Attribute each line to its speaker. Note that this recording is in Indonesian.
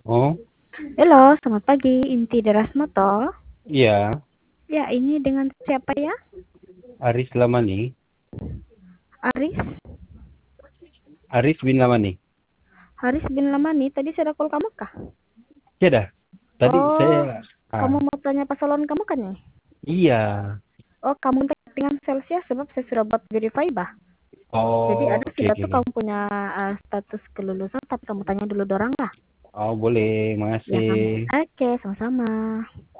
Speaker 1: Oh,
Speaker 2: Halo, selamat pagi. Inti Derasmoto.
Speaker 1: iya,
Speaker 2: Ya, ini dengan siapa ya?
Speaker 1: Aris Lamani.
Speaker 2: Aris?
Speaker 1: Aris bin Lamani.
Speaker 2: Haris bin Lamani. Tadi saya ada call kamu kah?
Speaker 1: Ya dah. Tadi
Speaker 2: Oh,
Speaker 1: saya
Speaker 2: kamu mau tanya pasalon kamu kan nih?
Speaker 1: iya.
Speaker 2: Oh, kamu dengan Celsius sebab saya sudah buat verify bah. Jadi
Speaker 1: Oh,
Speaker 2: ada
Speaker 1: oke
Speaker 2: sudah
Speaker 1: oke
Speaker 2: tuh
Speaker 1: oke.
Speaker 2: kamu punya status kelulusan, tapi kamu tanya dulu dorang lah.
Speaker 1: Oh, boleh.
Speaker 2: Ya, kamu.
Speaker 1: Makasih.
Speaker 2: Oke, sama-sama.